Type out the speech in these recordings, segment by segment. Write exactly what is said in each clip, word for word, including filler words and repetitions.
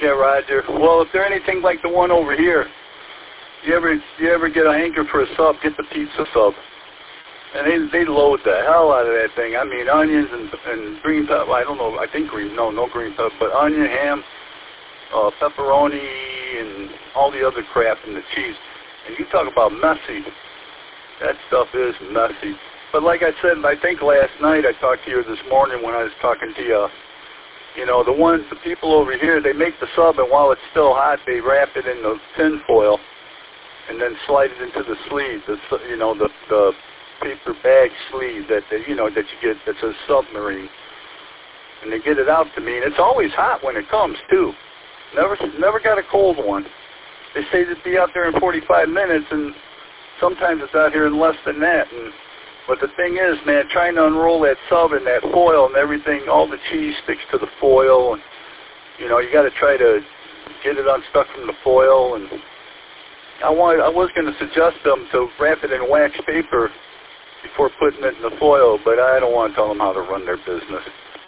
Yeah, Roger. Well, if they're anything like the one over here, you ever you ever get a hanker for a sub, get the pizza sub. And they they load the hell out of that thing. I mean, onions and and green pepper. I don't know. I think green. No, no green pepper. But onion, ham, uh, pepperoni, and all the other crap and the cheese. And you talk about messy. That stuff is messy. But like I said, I think last night I talked to you this morning when I was talking to you. You know, the ones, the people over here, they make the sub, and while it's still hot, they wrap it in the tin foil and then slide it into the sleeve. The you know the the paper bag sleeve that they, you know that you get that says submarine, and they get it out to me, and it's always hot when it comes too. Never never got a cold one. They say it'd be out there in forty-five minutes, and sometimes it's out here in less than that. And but the thing is, man, trying to unroll that sub and that foil and everything, all the cheese sticks to the foil, and you know you got to try to get it unstuck from the foil. And I wanted, I was going to suggest them to wrap it in wax paper before putting it in the foil, but I don't want to tell them how to run their business.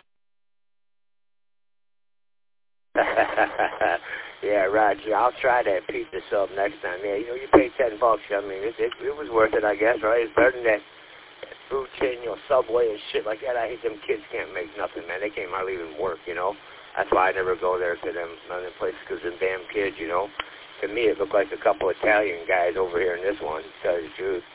Yeah, Roger. I'll try that pizza sub next time. Yeah, you know, you pay ten bucks. I mean, it, it, it was worth it, I guess, right? It's better than that, that food chain, you know, Subway and shit like that. I hate them kids can't make nothing, man. They can't hardly even work, you know. That's why I never go there to them other places, because them damn kids, you know. To me, it looked like a couple Italian guys over here in this one, to tell you the truth.